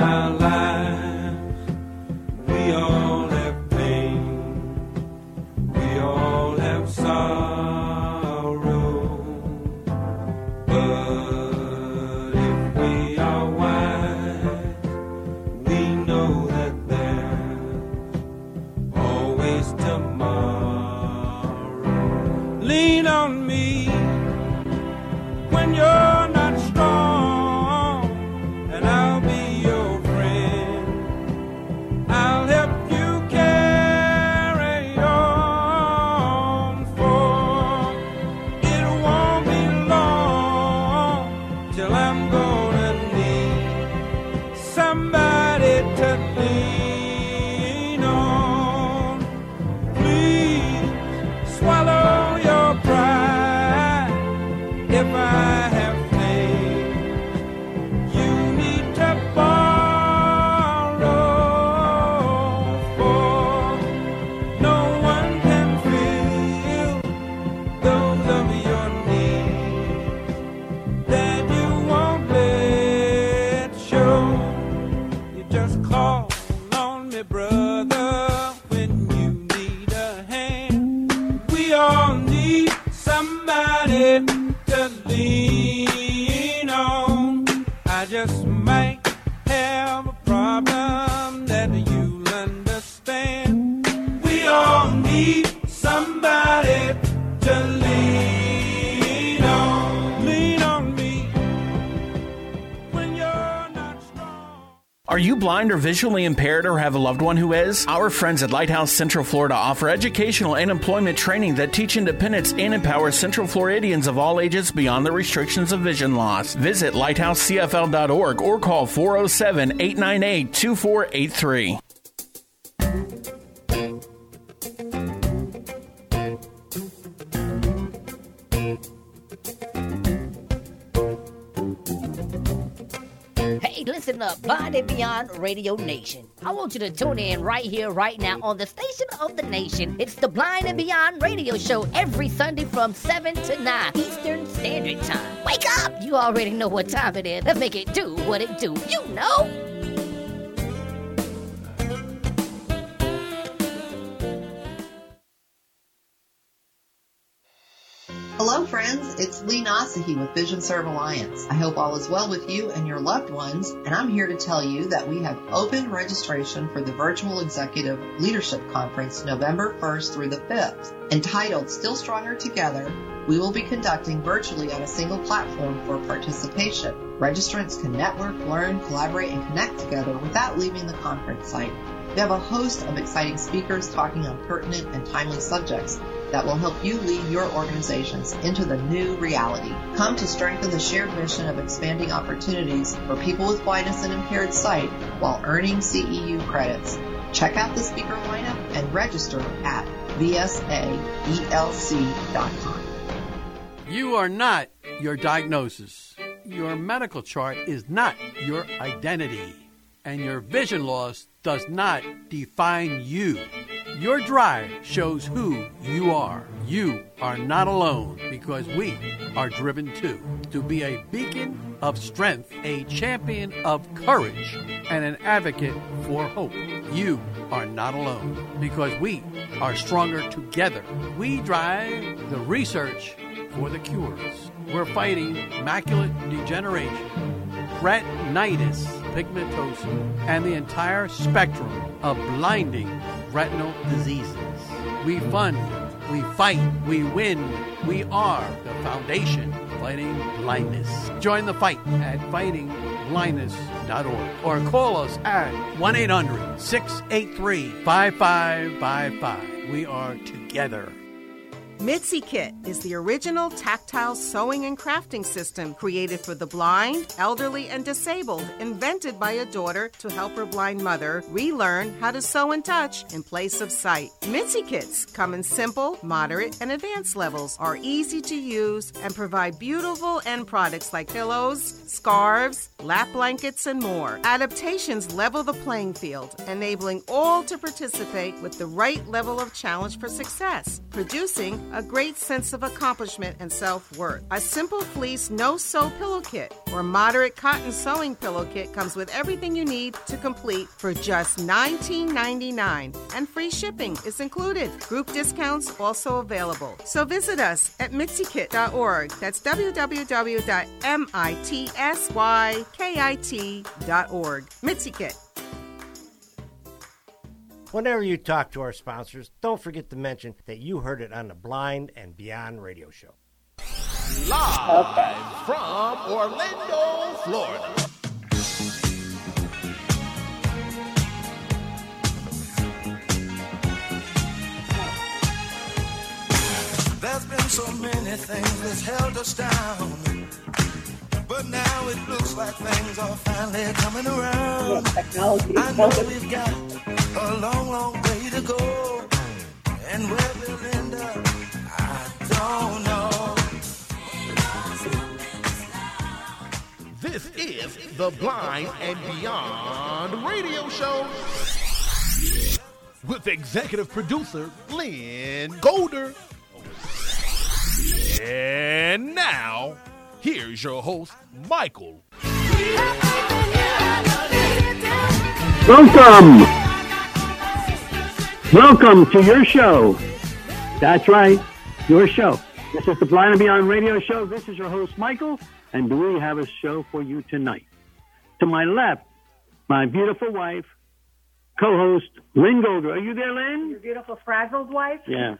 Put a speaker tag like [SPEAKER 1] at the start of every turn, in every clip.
[SPEAKER 1] our lives. We all have pain, we all have sorrow, but if we are wise, we know that there's always tomorrow. Lean on me when you're not strong, and I'll be your friend. I'll help you carry on, for it won't be long till I'm gonna need somebody to lean on. Please swallow your pride if I have faith. You need to borrow, for no one can fill those of your needs that you won't let show. You just call on me, brother, when you need a hand. We all need somebody to lean on. I just might have a problem that you'll understand. We all need somebody to lean on. Lean on me when you're not strong.
[SPEAKER 2] Are you blind or visually impaired or have a loved one who is? Our friends at Lighthouse Central Florida offer educational and employment training that teach independence and empower Central Floridians of all ages beyond the restrictions of vision loss. Visit lighthousecfl.org or call 407-898-2483.
[SPEAKER 3] Hey, listen up, Blind and Beyond Radio Nation. I want you to tune in right here, right now, on the station of the nation. It's the Blind and Beyond Radio Show every Sunday from 7 to 9 Eastern Standard Time. Wake up! You already know what time it is. Let's make it do what it do. You know!
[SPEAKER 4] Hello, friends. It's Lee Nasahi with Vision Serve Alliance. I hope all is well with you and your loved ones, and I'm here to tell you that we have open registration for the Virtual Executive Leadership Conference November 1st through the 5th. Entitled Still Stronger Together, we will be conducting virtually on a single platform for participation. Registrants can network, learn, collaborate, and connect together without leaving the conference site. We have a host of exciting speakers talking on pertinent and timely subjects that will help you lead your organizations into the new reality. Come to strengthen the shared mission of expanding opportunities for people with blindness and impaired sight while earning CEU credits. Check out the speaker lineup and register at vsaelc.com.
[SPEAKER 5] You are not your diagnosis. Your medical chart is not your identity. And your vision loss does not define you. Your drive shows who you are. You are not alone because we are driven too. To be a beacon of strength, a champion of courage, and an advocate for hope. You are not alone because we are stronger together. We drive the research for the cures. We're fighting macular degeneration, retinitis pigmentosa, and the entire spectrum of blinding retinal diseases. We fund, we fight, we win. We are the foundation fighting blindness. Join the fight at fightingblindness.org or call us at 1-800-683-5555. We are together.
[SPEAKER 6] Mitzi Kit is the original tactile sewing and crafting system created for the blind, elderly, and disabled, invented by a daughter to help her blind mother relearn how to sew and touch in place of sight. Mitzi Kits come in simple, moderate, and advanced levels, are easy to use, and provide beautiful end products like pillows, scarves, lap blankets, and more. Adaptations level the playing field, enabling all to participate with the right level of challenge for success, producing a great sense of accomplishment and self-worth. A Simple Fleece no-sew pillow kit or moderate cotton sewing pillow kit comes with everything you need to complete for just $19.99, and free shipping is included. Group discounts also available. So visit us at mitsykit.org. That's www.mitsykit.org. Mitzi Kit.
[SPEAKER 7] Whenever you talk to our sponsors, don't forget to mention that you heard it on the Blind and Beyond radio show.
[SPEAKER 8] Live from Orlando, Florida.
[SPEAKER 1] There's been so many things that's held us down, but now it looks like things are finally coming around. I know we've got a long, long way to go, and where we'll end up, I don't know.
[SPEAKER 8] This is the Blind and Beyond radio show with executive producer Lynn Golder. And now, here's your host, Michael.
[SPEAKER 9] Welcome to your show. That's right, your show. This is the Blind and Beyond radio show. This is your host, Michael, and we have a show for you tonight. To my left, my beautiful wife, co-host, Lynn Golder. Are you there, Lynn?
[SPEAKER 10] Your beautiful frazzled wife?
[SPEAKER 9] Yeah.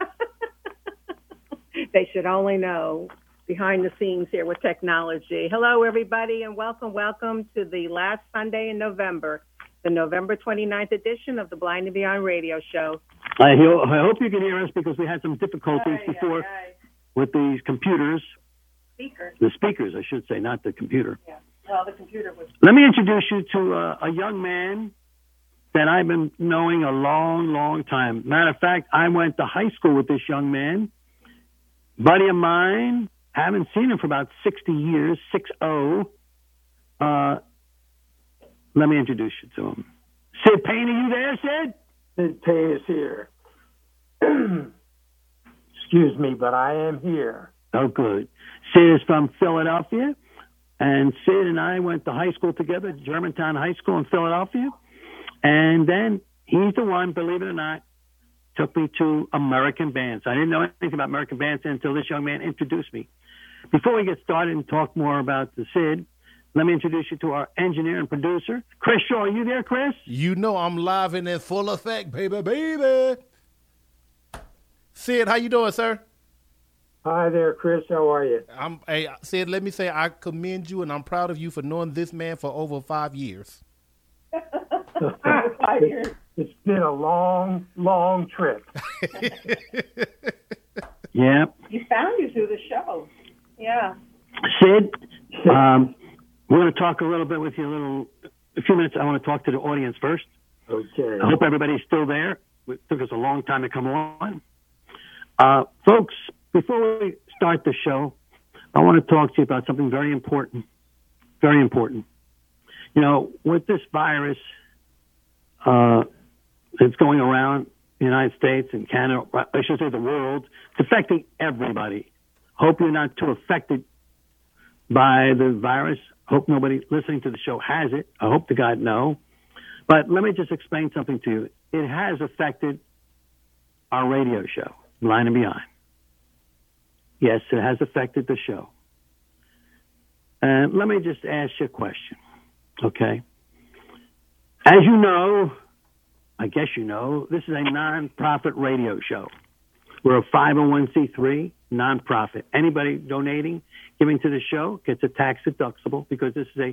[SPEAKER 10] They should only know behind the scenes here with technology. Hello, everybody, and welcome to the last Sunday in November, the November 29th edition of the Blind and Beyond radio show.
[SPEAKER 9] I hope you can hear us because we had some difficulties before with these computers.
[SPEAKER 10] Speakers.
[SPEAKER 9] The speakers, I should say, not the computer.
[SPEAKER 10] Yeah. Well, the computer was...
[SPEAKER 9] Let me introduce you to a young man that I've been knowing a long, long time. Matter of fact, I went to high school with this young man. Buddy of mine, haven't seen him for about 60 years, 6-0. Let me introduce you to him. Sid Payne, are you there, Sid?
[SPEAKER 11] Sid Payne is here. Excuse me, but I am here.
[SPEAKER 9] Oh, good. Sid is from Philadelphia, and Sid and I went to high school together, Germantown High School in Philadelphia. And then he's the one, believe it or not, took me to American bands. I didn't know anything about American bands until this young man introduced me. Before we get started and talk more about the Sid, let me introduce you to our engineer and producer, Chris Shaw. Are you there, Chris?
[SPEAKER 8] You know I'm live and in full effect, baby. Sid, how you doing, sir?
[SPEAKER 11] Hi there, Chris. How are you?
[SPEAKER 8] Sid, let me say I commend you, and I'm proud of you for knowing this man for over 5 years.
[SPEAKER 10] 5 years.
[SPEAKER 11] It's been a long, long trip.
[SPEAKER 9] Yeah.
[SPEAKER 10] You found you through the show. Yeah.
[SPEAKER 9] Sid, we're going to talk a little bit with you a few minutes. I want to talk to the audience first.
[SPEAKER 11] Okay.
[SPEAKER 9] I hope everybody's still there. It took us a long time to come on. Folks, before we start the show, I want to talk to you about something very important. Very important. You know, with this virus that's going around the United States and Canada, I should say the world, it's affecting everybody. Hope you're not too affected by the virus. Hope nobody listening to the show has it. I hope to God no. But let me just explain something to you. It has affected our radio show, Blind and Beyond. Yes, it has affected the show. And let me just ask you a question, okay? As you know, I guess you know, this is a non-profit radio show. We're a 501c3 non-profit. Anybody donating, giving to the show gets a tax deductible because this is a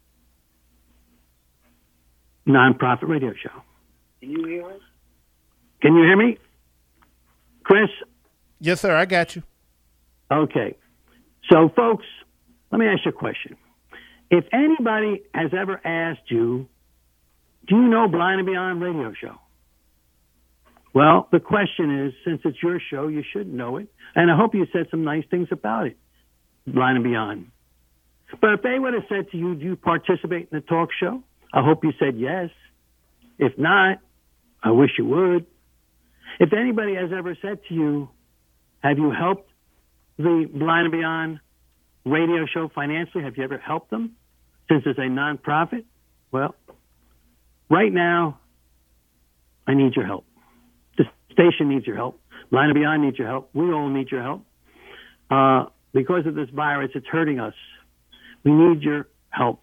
[SPEAKER 9] non-profit radio show.
[SPEAKER 11] Can you hear us?
[SPEAKER 9] Can you hear me? Chris?
[SPEAKER 8] Yes, sir, I got you.
[SPEAKER 9] Okay. So, folks, let me ask you a question. If anybody has ever asked you, do you know Blind and Beyond radio show? Well, the question is, since it's your show, you should know it. And I hope you said some nice things about it, Blind and Beyond. But if they would have said to you, do you participate in the talk show? I hope you said yes. If not, I wish you would. If anybody has ever said to you, Have you helped the Blind and Beyond radio show financially? Have you ever helped them since it's a nonprofit? Well, right now, I need your help. The station needs your help. Blind and Beyond needs your help. We all need your help. Because of this virus, it's hurting us. We need your help.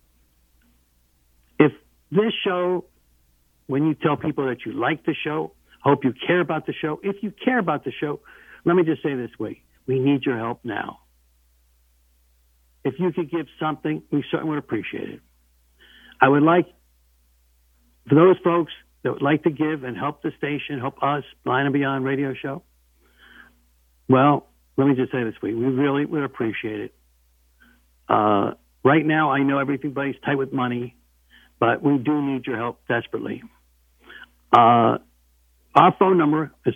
[SPEAKER 9] If this show, when you tell people that you like the show, hope you care about the show, if you care about the show, let me just say this way. We need your help now. If you could give something, we certainly would appreciate it. I would like, for those folks that would like to give and help the station, help us, Blind and Beyond radio show, well, let me just say this way. We really would appreciate it. Right now, I know everybody's tight with money, but we do need your help desperately. Our phone number is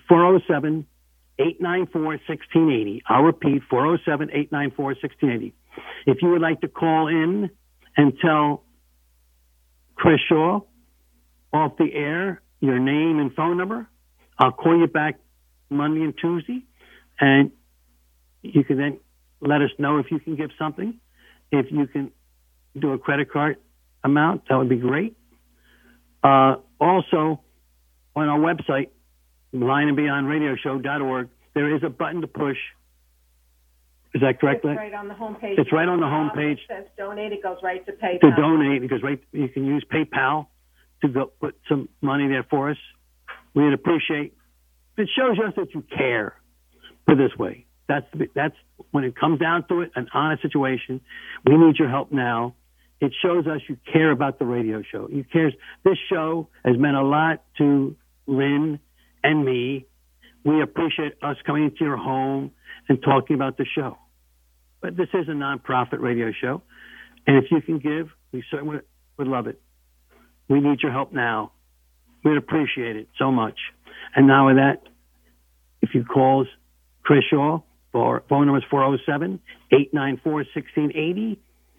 [SPEAKER 9] 407-894-1680. I'll repeat, 407-894-1680. If you would like to call in and tell Chris Shaw off the air your name and phone number, I'll call you back Monday and Tuesday, and you can then let us know if you can give something. If you can do a credit card amount, that would be great. Also, on our website, blindandbeyondradioshow.org, there is a button to push. Is that correct?
[SPEAKER 10] It's right on the homepage.
[SPEAKER 9] It's right on the homepage.
[SPEAKER 10] It says donate. It goes right to PayPal.
[SPEAKER 9] To donate, because you can use PayPal to go put some money there for us. We'd appreciate. It shows us that you care. Put it this way. That's when it comes down to it, an honest situation. We need your help now. It shows us you care about the radio show. You cares. This show has meant a lot to Lynn and me. We appreciate us coming into your home and talking about the show. But this is a nonprofit radio show, and if you can give, we certainly would love it. We need your help now. We'd appreciate it so much. And now with that, if you call Chris Shaw, phone number is 407-894-1680.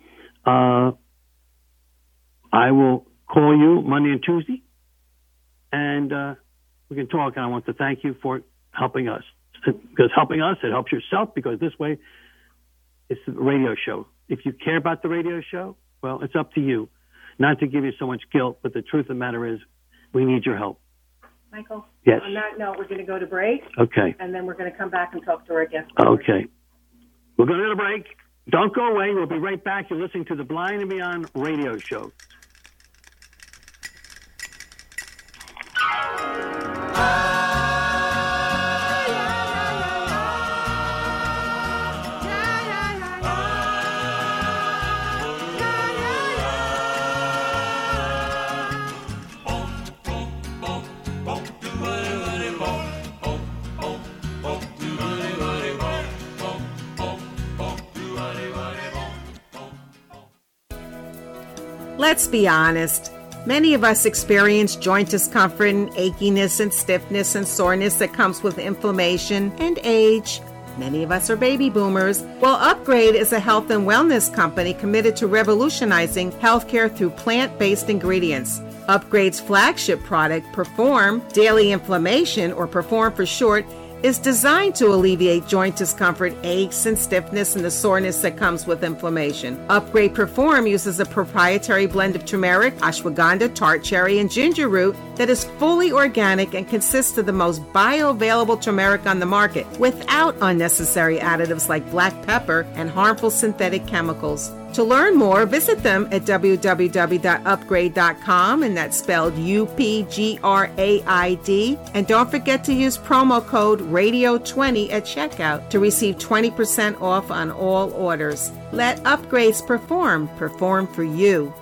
[SPEAKER 9] I will call you Monday and Tuesday, and we can talk. And I want to thank you for helping us. Because helping us, it helps yourself, because this way it's the radio show. If you care about the radio show, well, it's up to you. Not to give you so much guilt, but the truth of the matter is we need your help.
[SPEAKER 10] Michael?
[SPEAKER 9] Yes.
[SPEAKER 10] On that note, we're going to go to break.
[SPEAKER 9] Okay.
[SPEAKER 10] And then we're going to come back and talk to our guest.
[SPEAKER 9] Okay. We're going to a break. Don't go away. We'll be right back. You're listening to the Blind and Beyond radio show.
[SPEAKER 6] Let's be honest. Many of us experience joint discomfort and achiness and stiffness and soreness that comes with inflammation and age. Many of us are baby boomers. Well, Upgrade is a health and wellness company committed to revolutionizing healthcare through plant-based ingredients. Upgrade's flagship product, Perform Daily Inflammation, or Perform for short, is designed to alleviate joint discomfort, aches, and stiffness, and the soreness that comes with inflammation. Upgrade Perform uses a proprietary blend of turmeric, ashwagandha, tart cherry, and ginger root that is fully organic and consists of the most bioavailable turmeric on the market, without unnecessary additives like black pepper and harmful synthetic chemicals. To learn more, visit them at www.upgrade.com, and that's spelled UPGRAID. And don't forget to use promo code RADIO20 at checkout to receive 20% off on all orders. Let Upgrades perform for you.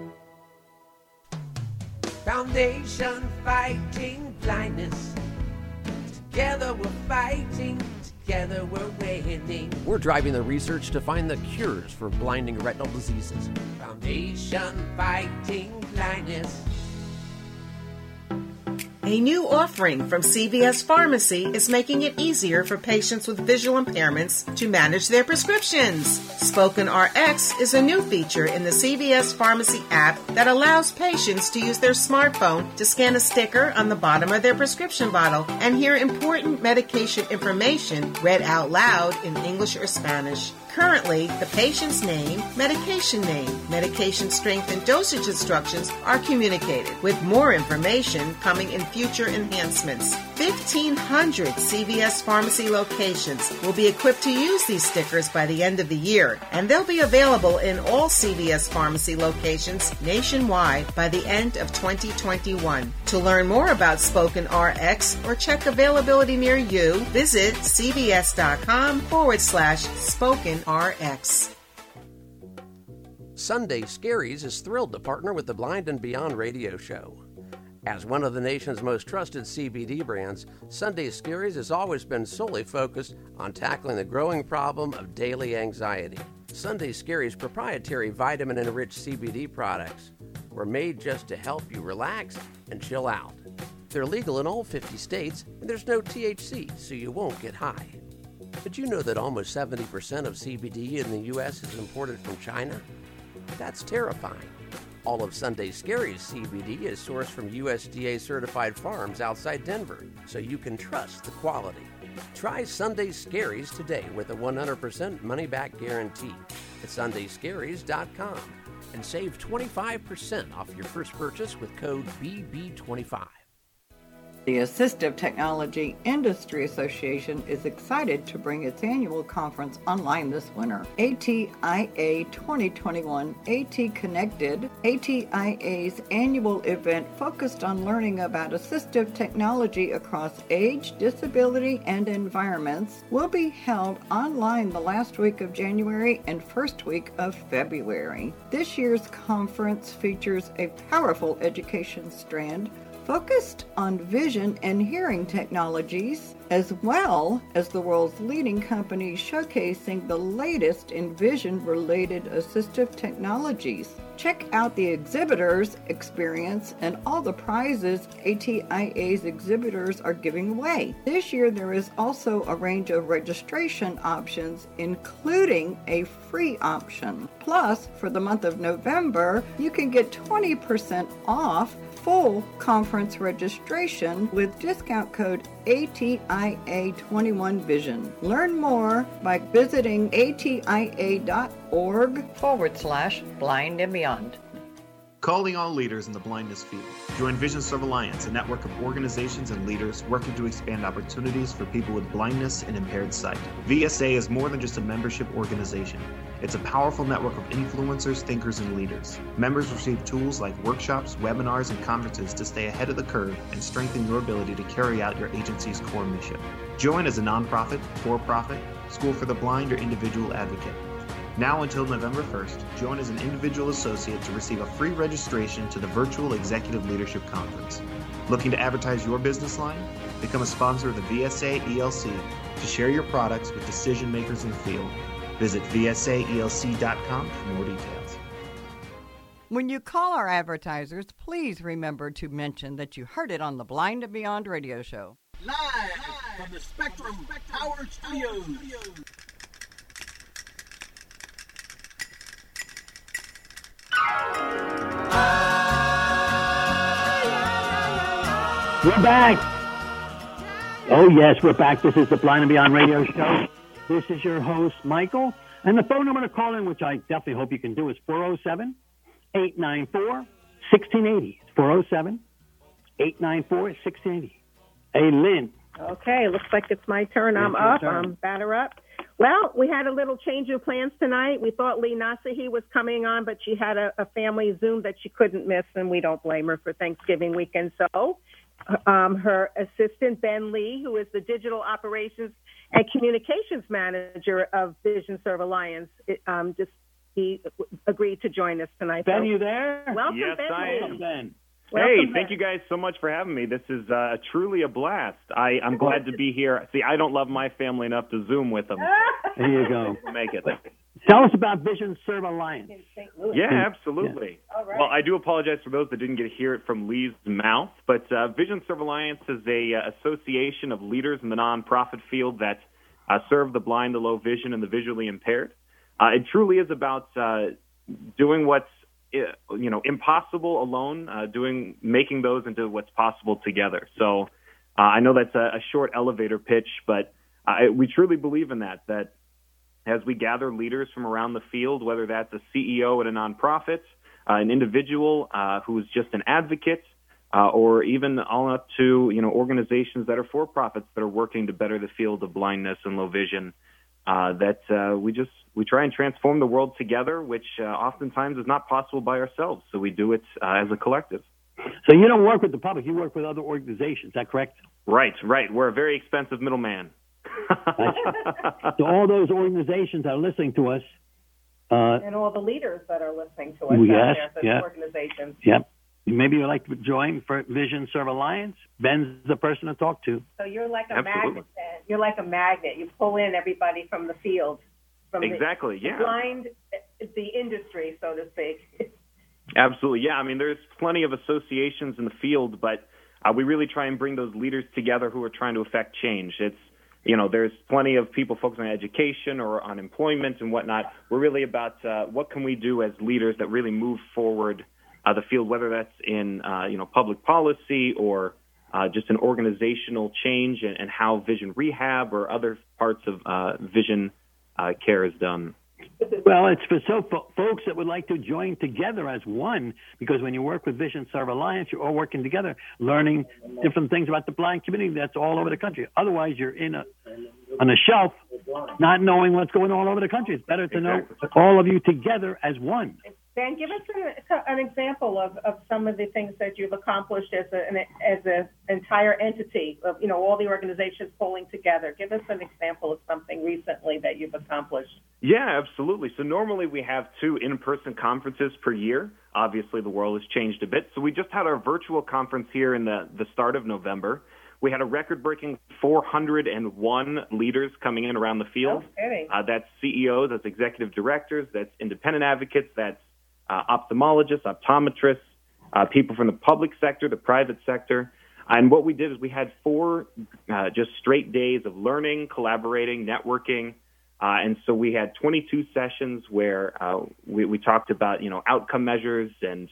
[SPEAKER 12] Foundation Fighting Blindness. Together we're fighting. Together we're winning.
[SPEAKER 13] We're driving the research to find the cures for blinding retinal diseases.
[SPEAKER 12] Foundation Fighting Blindness.
[SPEAKER 6] A new offering from CVS Pharmacy is making it easier for patients with visual impairments to manage their prescriptions. Spoken RX is a new feature in the CVS Pharmacy app that allows patients to use their smartphone to scan a sticker on the bottom of their prescription bottle and hear important medication information read out loud in English or Spanish. Currently, the patient's name, medication strength, and dosage instructions are communicated, with more information coming in future enhancements. 1,500 CVS Pharmacy locations will be equipped to use these stickers by the end of the year, and they'll be available in all CVS Pharmacy locations nationwide by the end of 2021. To learn more about Spoken RX or check availability near you, visit cvs.com/Spoken RX.
[SPEAKER 13] Sunday Scaries is thrilled to partner with the Blind and Beyond radio show. As one of the nation's most trusted CBD brands, Sunday Scaries has always been solely focused on tackling the growing problem of daily anxiety. Sunday Scaries' proprietary vitamin-enriched CBD products were made just to help you relax and chill out. They're legal in all 50 states, and there's no THC, so you won't get high. Did you know that almost 70% of CBD in the U.S. is imported from China? That's terrifying. All of Sunday Scaries CBD is sourced from USDA-certified farms outside Denver, so you can trust the quality. Try Sunday Scaries today with a 100% money-back guarantee at sundayscaries.com and save 25% off your first purchase with code BB25.
[SPEAKER 14] The Assistive Technology Industry Association is excited to bring its annual conference online this winter. ATIA 2021 AT Connected, ATIA's annual event focused on learning about assistive technology across age, disability, and environments, will be held online the last week of January and first week of February. This year's conference features a powerful education strand focused on vision and hearing technologies, as well as the world's leading companies showcasing the latest in vision-related assistive technologies. Check out the exhibitors' experience and all the prizes ATIA's exhibitors are giving away. This year there is also a range of registration options, including a free option. Plus, for the month of November, you can get 20% off full conference registration with discount code ATIA21Vision. Learn more by visiting atia.org/blind and beyond.
[SPEAKER 15] Calling all leaders in the blindness field. Join Vision Serve Alliance, a network of organizations and leaders working to expand opportunities for people with blindness and impaired sight. VSA is more than just a membership organization. It's a powerful network of influencers, thinkers, and leaders. Members receive tools like workshops, webinars, and conferences to stay ahead of the curve and strengthen your ability to carry out your agency's core mission. Join as a nonprofit, for-profit, school for the blind, or individual advocate. Now until November 1st, join as an individual associate to receive a free registration to the Virtual Executive Leadership Conference. Looking to advertise your business line? Become a sponsor of the VSA ELC to share your products with decision makers in the field. Visit VSAELC.com for more details.
[SPEAKER 14] When you call our advertisers, please remember to mention that you heard it on the Blind and Beyond radio show.
[SPEAKER 16] Live from the Spectrum Power Studios.
[SPEAKER 9] We're back. Oh, yes, we're back. This is the Blind and Beyond radio show. This is your host, Michael. And the phone number to call in, which I definitely hope you can do, is 407-894-1680. 407-894-1680. Hey, Lynn.
[SPEAKER 10] Okay, looks like it's my turn. I'm up. I'm batter up. Well, we had a little change of plans tonight. We thought Lee Nasahi was coming on, but she had a family Zoom that she couldn't miss, and we don't blame her for Thanksgiving weekend. So her assistant, Ben Lee, who is the Digital Operations and Communications Manager of Vision Serve Alliance, he agreed to join us tonight.
[SPEAKER 9] Ben, you there?
[SPEAKER 10] Welcome,
[SPEAKER 17] yes,
[SPEAKER 10] Ben.
[SPEAKER 17] I am.
[SPEAKER 9] Ben.
[SPEAKER 17] Hey, thank you guys so much for having me. This is truly a blast. I'm glad to be here. See, I don't love my family enough to Zoom with them.
[SPEAKER 9] There you go.
[SPEAKER 17] Make it.
[SPEAKER 9] Tell us about Vision Serve Alliance.
[SPEAKER 17] Yeah, absolutely.
[SPEAKER 10] All right.
[SPEAKER 17] Well, I do apologize for those that didn't get to hear it from Lee's mouth, but Vision Serve Alliance is a association of leaders in the nonprofit field that serve the blind, the low vision, and the visually impaired. It truly is about doing what's impossible alone, making those into what's possible together. So I know that's a short elevator pitch, but we truly believe in that as we gather leaders from around the field, whether that's a CEO at a nonprofit, an individual who's just an advocate, or even all up to organizations that are for-profits that are working to better the field of blindness and low vision, we try and transform the world together, which oftentimes is not possible by ourselves. So we do it as a collective.
[SPEAKER 9] So you don't work with the public; you work with other organizations. Is that correct?
[SPEAKER 17] Right. We're a very expensive middleman.
[SPEAKER 9] So all those organizations that are listening to us,
[SPEAKER 10] and all the leaders that are listening to us, organizations.
[SPEAKER 9] Yep. Maybe you'd like to join for Vision Serve Alliance. Ben's the person to talk to.
[SPEAKER 10] So you're like a magnet. Ben. You're like a magnet. You pull in everybody from the field, from the blind, the industry, so to speak.
[SPEAKER 17] Absolutely, yeah. I mean, there's plenty of associations in the field, but we really try and bring those leaders together who are trying to affect change. It's there's plenty of people focusing on education or on employment and whatnot. We're really about what can we do as leaders that really move forward the field, whether that's in public policy or just an organizational change and how vision rehab or other parts of vision care is done.
[SPEAKER 9] Well, it's for folks that would like to join together as one, because when you work with Vision Serve Alliance, you're all working together, learning different things about the blind community that's all over the country. Otherwise, you're on a shelf, not knowing what's going on all over the country. It's better to know all of you together as one.
[SPEAKER 10] Ben, give us an example of some of the things that you've accomplished as an entire entity of all the organizations pulling together. Give us an example of something recently that you've accomplished.
[SPEAKER 17] Yeah, absolutely. So normally we have 2 in-person conferences per year. Obviously, the world has changed a bit. So we just had our virtual conference here in the start of November. We had a record-breaking 401 leaders coming in around the field. That's CEOs, that's executive directors, that's independent advocates, that's ophthalmologists, optometrists, people from the public sector, the private sector. And what we did is we had 4 just straight days of learning, collaborating, networking. And so we had 22 sessions where we talked about, outcome measures and,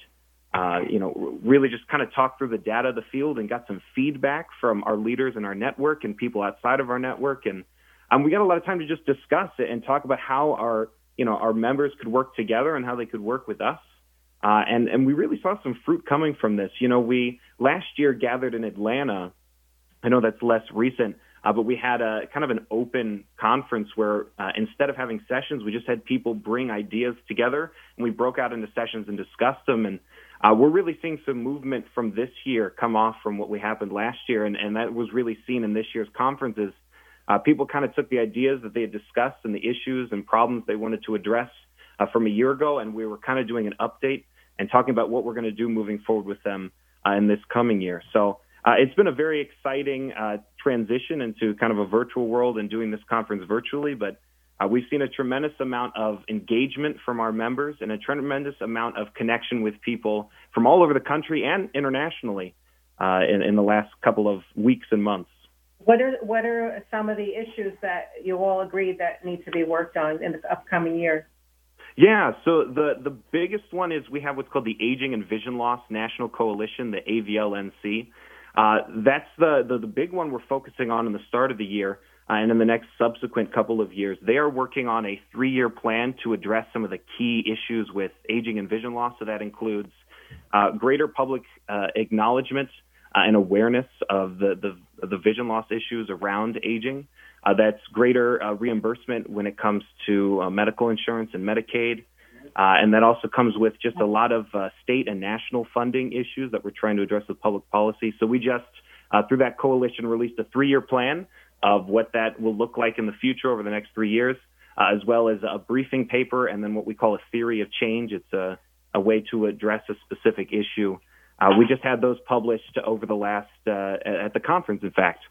[SPEAKER 17] really just kind of talked through the data of the field and got some feedback from our leaders in our network and people outside of our network. And we got a lot of time to just discuss it and talk about how our members could work together and how they could work with us. And we really saw some fruit coming from this. We last year gathered in Atlanta. I know that's less recent, but we had a kind of an open conference where instead of having sessions, we just had people bring ideas together, and we broke out into sessions and discussed them. And we're really seeing some movement from this year come off from what we happened last year, and that was really seen in this year's conferences. People kind of took the ideas that they had discussed and the issues and problems they wanted to address from a year ago, and we were kind of doing an update and talking about what we're going to do moving forward with them in this coming year. So it's been a very exciting transition into kind of a virtual world and doing this conference virtually, but we've seen a tremendous amount of engagement from our members and a tremendous amount of connection with people from all over the country and internationally in the last couple of weeks and months.
[SPEAKER 10] What are some of the issues that you all agree that need to be worked on in the upcoming year?
[SPEAKER 17] Yeah, so the biggest one is we have what's called the Aging and Vision Loss National Coalition, the AVLNC. That's the big one we're focusing on in the start of the year and in the next subsequent couple of years. They are working on a 3-year plan to address some of the key issues with aging and vision loss. So that includes greater public acknowledgement and awareness of the vision loss issues around aging. That's greater reimbursement when it comes to medical insurance and Medicaid. And that also comes with just a lot of state and national funding issues that we're trying to address with public policy. So we just, through that coalition, released a 3-year plan of what that will look like in the future over the next 3 years, as well as a briefing paper and then what we call a theory of change. It's a way to address a specific issue. We just had those published over the last, at the conference, in fact.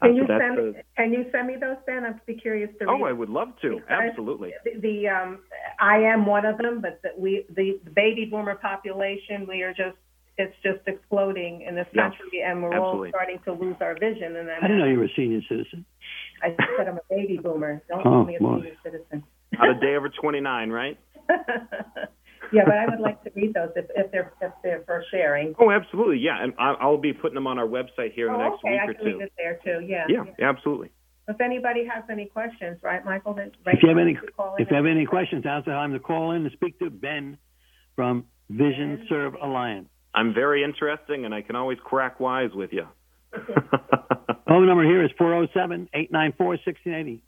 [SPEAKER 10] Can you send me those, Ben? I'd be curious to read.
[SPEAKER 17] Oh, I would love to. Absolutely.
[SPEAKER 10] I am one of them, but the baby boomer population, it's just exploding in this country, and we're all starting to lose our vision. And
[SPEAKER 9] I didn't know you were a senior citizen.
[SPEAKER 10] I said I'm a baby boomer. Don't call me a senior citizen.
[SPEAKER 17] Not a day over 29, right?
[SPEAKER 10] Yeah, but I would like to read those if they're for sharing.
[SPEAKER 17] Oh, absolutely, yeah, and I'll be putting them on our website here in the next week or two.
[SPEAKER 10] I can read it there too. Yeah.
[SPEAKER 17] Yeah, absolutely.
[SPEAKER 10] If anybody has any questions, right, Michael?
[SPEAKER 9] If you have any questions, now's the time to call in and speak to Ben from Vision Serve Alliance.
[SPEAKER 17] I'm very interesting, and I can always crack wise with you.
[SPEAKER 9] Phone number here is 407-894-1680.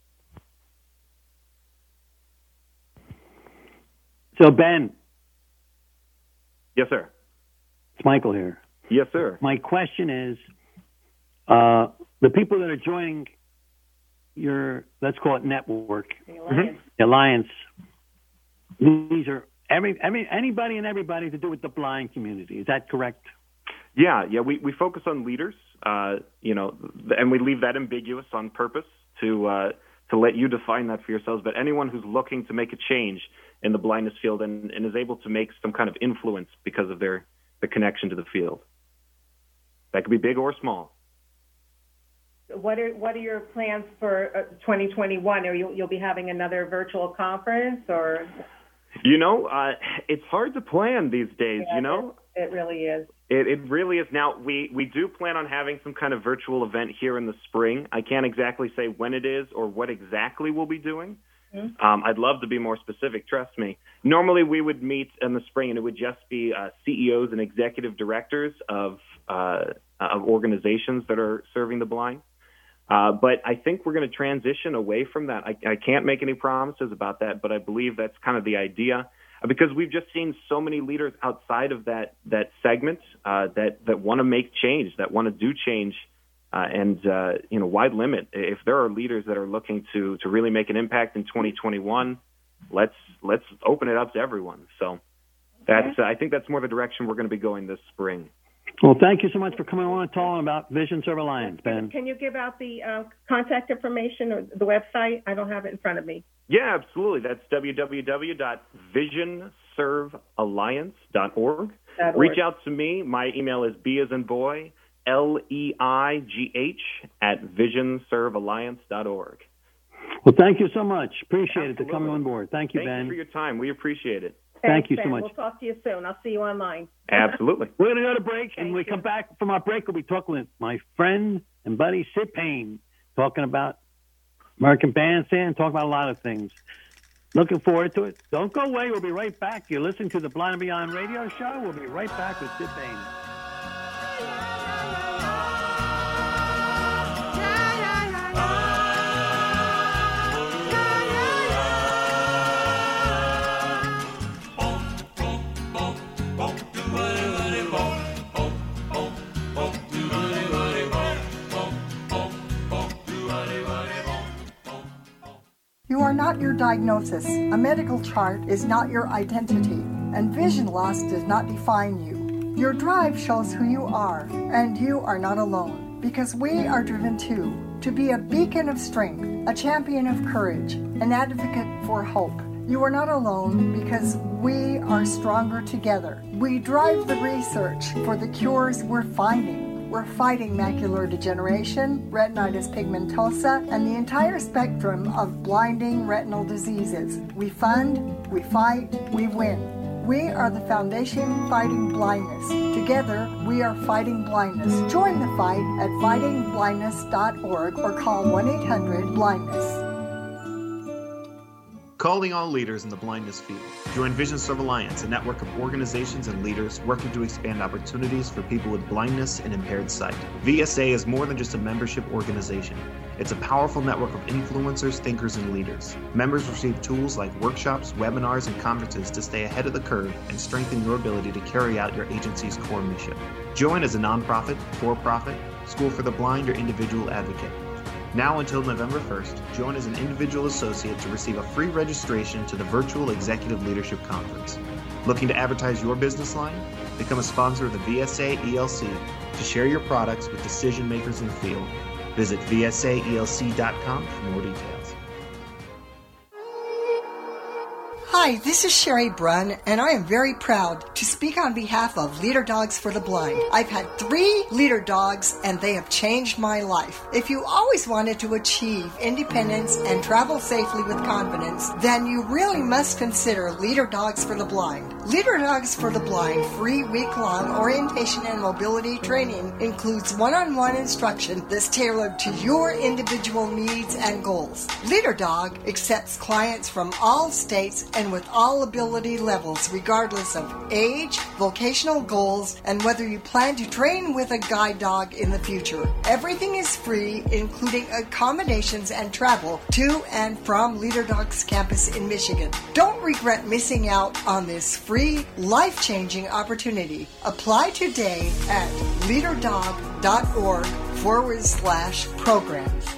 [SPEAKER 9] So, Ben.
[SPEAKER 17] Yes, sir.
[SPEAKER 9] It's Michael here.
[SPEAKER 17] Yes, sir.
[SPEAKER 9] My question is, the people that are joining your, let's call it network, the Alliance, these are anybody and everybody to do with the blind community. Is that correct?
[SPEAKER 17] Yeah. We focus on leaders, and we leave that ambiguous on purpose to let you define that for yourselves. But anyone who's looking to make a change in the blindness field and is able to make some kind of influence because of the connection to the field. That could be big or small.
[SPEAKER 10] What are your plans for 2021? Or you'll be having another virtual conference, or?
[SPEAKER 17] It's hard to plan these days.
[SPEAKER 10] Yeah, it really is.
[SPEAKER 17] It really is. Now, we do plan on having some kind of virtual event here in the spring. I can't exactly say when it is or what exactly we'll be doing. I'd love to be more specific, trust me. Normally, we would meet in the spring, and it would just be CEOs and executive directors of organizations that are serving the blind. But I think we're going to transition away from that. I can't make any promises about that, but I believe that's kind of the idea. Because we've just seen so many leaders outside of that segment that want to make change, that want to do change, and wide limit. If there are leaders that are looking to really make an impact in 2021, let's open it up to everyone. So that's I think that's more the direction we're going to be going this spring.
[SPEAKER 9] Well, thank you so much for coming on and talking about Vision Serve Alliance, Ben.
[SPEAKER 10] Can you give out the contact information or the website? I don't have it in front of me.
[SPEAKER 17] Yeah, absolutely. That's www.visionservealliance.org. Reach out to me. My email is B as in boy, LEIGH@visionservealliance.org.
[SPEAKER 9] Well, thank you so much. Appreciate it for coming on board. Thank you, Ben.
[SPEAKER 17] Thank you for your time. We appreciate it.
[SPEAKER 9] Thank you
[SPEAKER 10] Ben.
[SPEAKER 9] so much.
[SPEAKER 10] We'll talk to you soon. I'll see you online.
[SPEAKER 17] Absolutely.
[SPEAKER 9] We're going to go to break, and when we come back from our break, we'll be talking with my friend and buddy, Sid Payne, talking about American Bandstand, talking about a lot of things. Looking forward to it. Don't go away. We'll be right back. You're listening to the Blind and Beyond radio show. We'll be right back with Sid Payne.
[SPEAKER 18] You are not your diagnosis. A medical chart is not your identity, and vision loss does not define you. Your drive shows who you are, and you are not alone, because we are driven too, to be a beacon of strength, a champion of courage, an advocate for hope. You are not alone because we are stronger together. We drive the research for the cures we're finding. We're fighting macular degeneration, retinitis pigmentosa, and the entire spectrum of blinding retinal diseases. We fund, we fight, we win. We are the Foundation Fighting Blindness. Together, we are fighting blindness. Join the fight at fightingblindness.org or call 1-800-BLINDNESS.
[SPEAKER 15] Calling all leaders in the blindness field. Join Vision Serve Alliance, a network of organizations and leaders working to expand opportunities for people with blindness and impaired sight. VSA is more than just a membership organization. It's a powerful network of influencers, thinkers, and leaders. Members receive tools like workshops, webinars, and conferences to stay ahead of the curve and strengthen your ability to carry out your agency's core mission. Join as a nonprofit, for-profit, school for the blind, or individual advocate. Now until November 1st, join as an individual associate to receive a free registration to the Virtual Executive Leadership Conference. Looking to advertise your business line? Become a sponsor of the VSA ELC to share your products with decision makers in the field. Visit VSAELC.com for more details.
[SPEAKER 18] Hi, this is Sherry Brunn, and I am very proud to speak on behalf of Leader Dogs for the Blind. I've had 3 Leader Dogs, and they have changed my life. If you always wanted to achieve independence and travel safely with confidence, then you really must consider Leader Dogs for the Blind. Leader Dogs for the Blind free week-long orientation and mobility training includes one-on-one instruction that's tailored to your individual needs and goals. Leader Dog accepts clients from all states and with all ability levels, regardless of age, vocational goals, and whether you plan to train with a guide dog in the future. Everything is free, including accommodations and travel to and from Leader Dog's campus in Michigan. Don't regret missing out on this free, life-changing opportunity. Apply today at leaderdog.org/programs.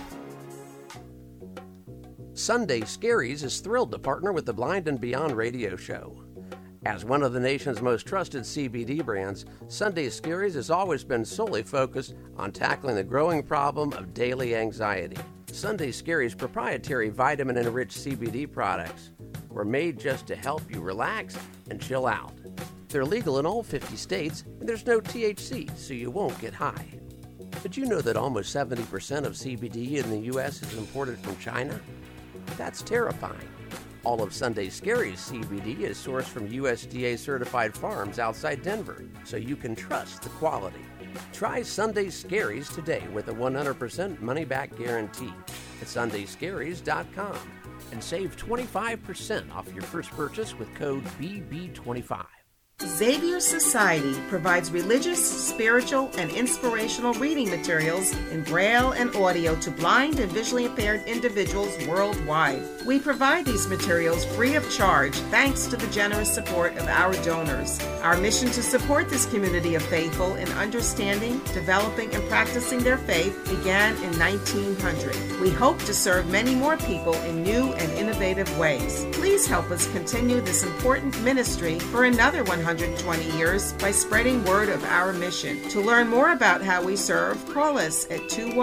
[SPEAKER 13] Sunday Scaries is thrilled to partner with the Blind and Beyond radio show. As one of the nation's most trusted CBD brands, Sunday Scaries has always been solely focused on tackling the growing problem of daily anxiety. Sunday Scaries' proprietary vitamin-enriched CBD products were made just to help you relax and chill out. They're legal in all 50 states, and there's no THC, so you won't get high. Did you know that almost 70% of CBD in the U.S. is imported from China? That's terrifying. All of Sunday Scaries CBD is sourced from USDA-certified farms outside Denver, so you can trust the quality. Try Sunday Scaries today with a 100% money-back guarantee at sundayscaries.com and save 25% off your first purchase with code BB25.
[SPEAKER 6] Xavier Society provides religious, spiritual, and inspirational reading materials in Braille and audio to blind and visually impaired individuals worldwide. We provide these materials free of charge thanks to the generous support of our donors. Our mission to support this community of faithful in understanding, developing, and practicing their faith began in 1900. We hope to serve many more people in new and innovative ways. Please help us continue this important ministry for another 120 years by spreading word of our mission. To learn more about how we serve, call us at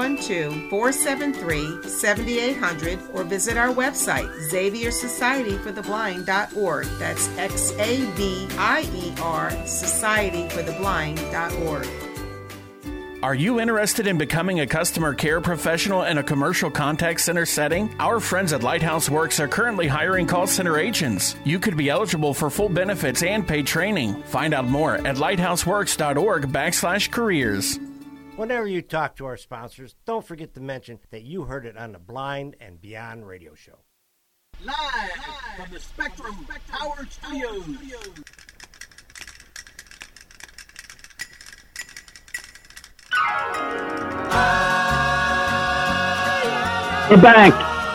[SPEAKER 6] 212-473-7800 or visit our website, XavierSocietyForTheBlind.org. That's XAVIER SocietyForTheBlind.org.
[SPEAKER 2] Are you interested in becoming a customer care professional in a commercial contact center setting? Our friends at Lighthouse Works are currently hiring call center agents. You could be eligible for full benefits and paid training. Find out more at lighthouseworks.org/careers.
[SPEAKER 7] Whenever you talk to our sponsors, don't forget to mention that you heard it on the Blind and Beyond radio show.
[SPEAKER 16] Live from the Spectrum Power Studios.
[SPEAKER 9] We're back.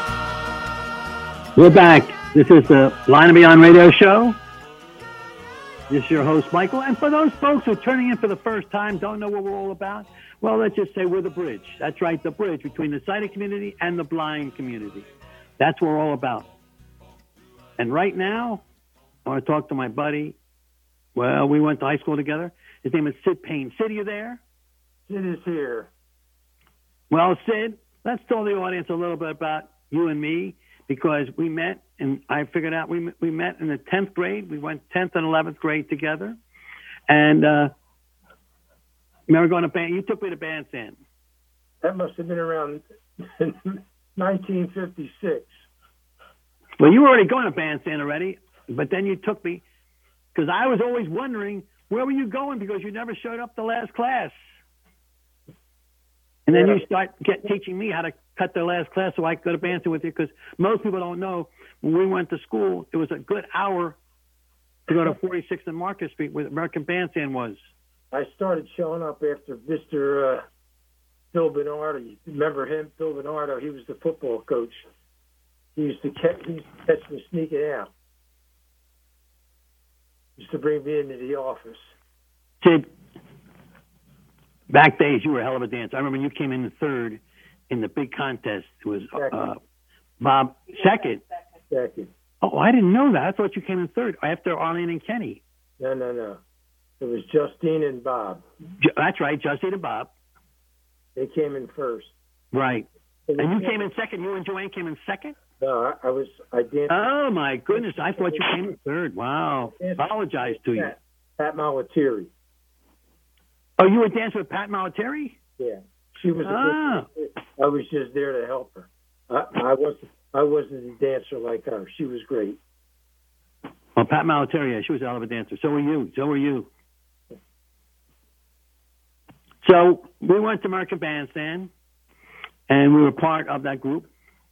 [SPEAKER 9] This is the Blind and Beyond radio show. This is your host, Michael. And for those folks who are turning in for the first time, don't know what we're all about, well, let's just say we're the bridge. That's right, the bridge between the sighted community and the blind community. That's what we're all about. And right now, I want to talk to my buddy. Well, we went to high school together. His name is Sid Payne. Sid, are you there?
[SPEAKER 11] Sid is here.
[SPEAKER 9] Well, Sid, let's tell the audience a little bit about you and me, because we met, and I figured out we met in the 10th grade. We went 10th and 11th grade together. And remember going to band? You took me to bandstand.
[SPEAKER 11] That must have been around 1956.
[SPEAKER 9] Well, you were already going to bandstand already, but then you took me, because I was always wondering, where were you going? Because you never showed up to last class. And then you start teaching me how to cut the last class so I could go to bandstand with you, because most people don't know, when we went to school, it was a good hour to go to 46th and Market Street where American Bandstand was.
[SPEAKER 11] I started showing up after Mr. Phil Bernardo. You remember him, Phil Bernardo? He was the football coach. He used to catch me sneaking out. He used to bring me into the office.
[SPEAKER 9] Sid, back days, you were a hell of a dancer. I remember you came in third in the big contest. It was Bob second.
[SPEAKER 11] Second.
[SPEAKER 9] Oh, I didn't know that. I thought you came in third after Arlene and Kenny.
[SPEAKER 11] No. It was Justine and Bob.
[SPEAKER 9] That's right, Justine and Bob.
[SPEAKER 11] They came in first.
[SPEAKER 9] Right. And you came in second. You and Joanne came in second?
[SPEAKER 11] No, I danced.
[SPEAKER 9] Oh, my goodness. I thought you came in third. Wow. Apologize to you.
[SPEAKER 11] Pat Malatieri.
[SPEAKER 9] Oh, you were dancing with Pat Malatieri?
[SPEAKER 11] Yeah. She was I was just there to help her. I wasn't a dancer like her. She was great.
[SPEAKER 9] Well, Pat Malatieri, yeah, she was a hell of a dancer. So were you. So we went to American Bandstand, and we were part of that group.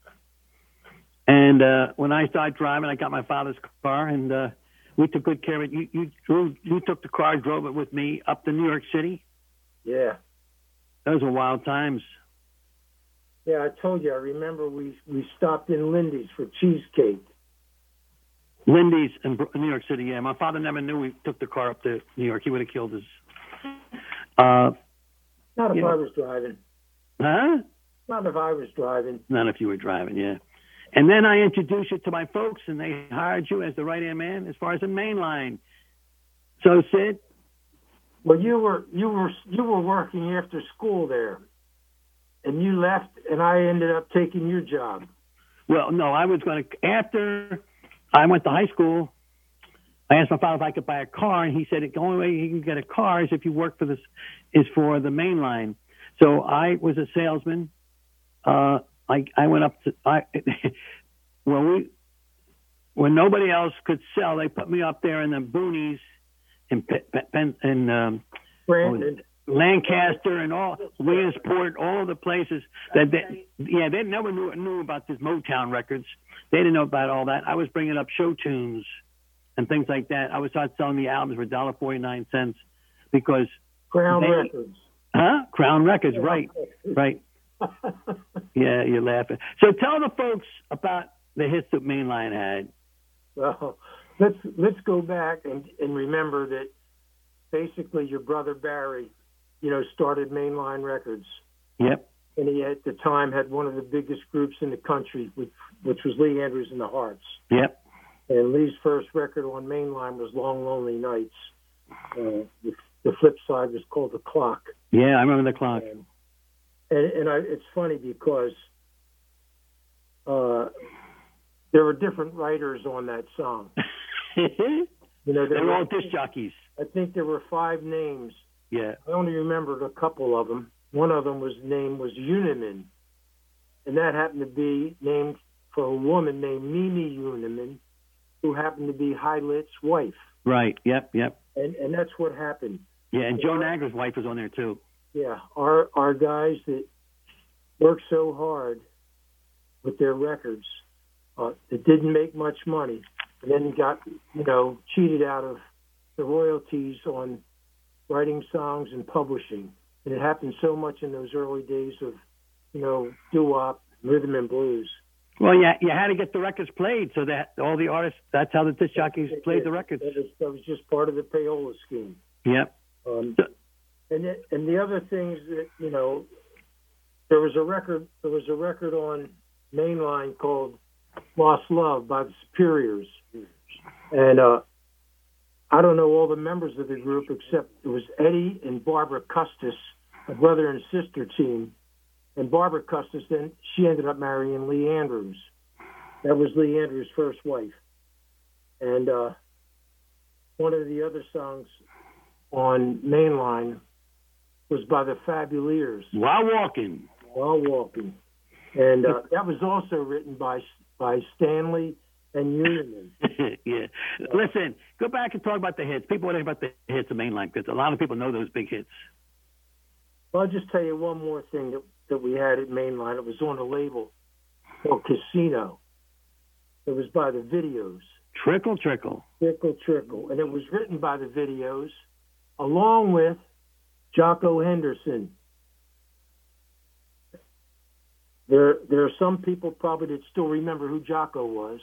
[SPEAKER 9] And when I started driving, I got my father's car, and we took good care of it. You took the car, drove it with me up to New York City.
[SPEAKER 11] Yeah.
[SPEAKER 9] Those were wild times.
[SPEAKER 11] Yeah, I told you. I remember we stopped in Lindy's for cheesecake.
[SPEAKER 9] Lindy's in New York City, yeah. My father never knew we took the car up to New York. He would have killed us.
[SPEAKER 11] Not if I was driving.
[SPEAKER 9] Huh?
[SPEAKER 11] Not if I was driving.
[SPEAKER 9] Not if you were driving, yeah. And then I introduced you to my folks, and they hired you as the right-hand man as far as the main line. So, Sid?
[SPEAKER 11] Well, you were working after school there, and you left, and I ended up taking your job.
[SPEAKER 9] Well, no, I was going to, after I went to high school, I asked my father if I could buy a car, and he said the only way he can get a car is if you work for for the main line. So I was a salesman. I went up to when nobody else could sell, they put me up there in the boonies in Lancaster and all Williamsport, all the places that they never knew about these Motown records. They didn't know about all that. I was bringing up show tunes and things like that. I would start selling the albums for $1.49 because
[SPEAKER 11] Crown Records.
[SPEAKER 9] Huh? Crown Records, right. Yeah, you're laughing. So tell the folks about the hits that Mainline had.
[SPEAKER 11] Well, let's go back and remember that basically your brother Barry, started Mainline Records.
[SPEAKER 9] Yep.
[SPEAKER 11] And he at the time had one of the biggest groups in the country, which was Lee Andrews and the Hearts.
[SPEAKER 9] Yep.
[SPEAKER 11] And Lee's first record on Mainline was Long Lonely Nights. The flip side was called The Clock.
[SPEAKER 9] Yeah, I remember The Clock.
[SPEAKER 11] It's funny because there were different writers on that song.
[SPEAKER 9] They were all disc jockeys.
[SPEAKER 11] I think there were 5 names.
[SPEAKER 9] Yeah.
[SPEAKER 11] I only remembered a couple of them. One of them was Uniman, and that happened to be named for a woman named Mimi Uniman, who happened to be Hylit's wife.
[SPEAKER 9] Right. Yep.
[SPEAKER 11] And that's what happened.
[SPEAKER 9] Yeah, and Joe Nagra's wife was on there too.
[SPEAKER 11] Yeah, our guys that worked so hard with their records that didn't make much money, and then got cheated out of the royalties on writing songs and publishing. And it happened so much in those early days of doo-wop, rhythm and blues.
[SPEAKER 9] Well, yeah, you had to get the records played so that all the artists, that's how the disc jockeys played the records.
[SPEAKER 11] That was just part of the payola scheme.
[SPEAKER 9] Yep.
[SPEAKER 11] And the other things that, there was a record on Mainline called Lost Love by the Superiors. And I don't know all the members of the group except it was Eddie and Barbara Custis, a brother and sister team. And Barbara Custis, then she ended up marrying Lee Andrews. That was Lee Andrews' first wife. And one of the other songs on Mainline was by the Fabuleers.
[SPEAKER 9] While Walking.
[SPEAKER 11] And that was also written by Stanley and Uniman.
[SPEAKER 9] Yeah. Listen, go back and talk about the hits. People want to hear about the hits of Mainline because a lot of people know those big hits.
[SPEAKER 11] Well, I'll just tell you one more thing that we had at Mainline. It was on a label called Casino. It was by the Videos.
[SPEAKER 9] Trickle, Trickle.
[SPEAKER 11] Trickle, Trickle. And it was written by the Videos along with Jocko Henderson. There are some people probably that still remember who Jocko was.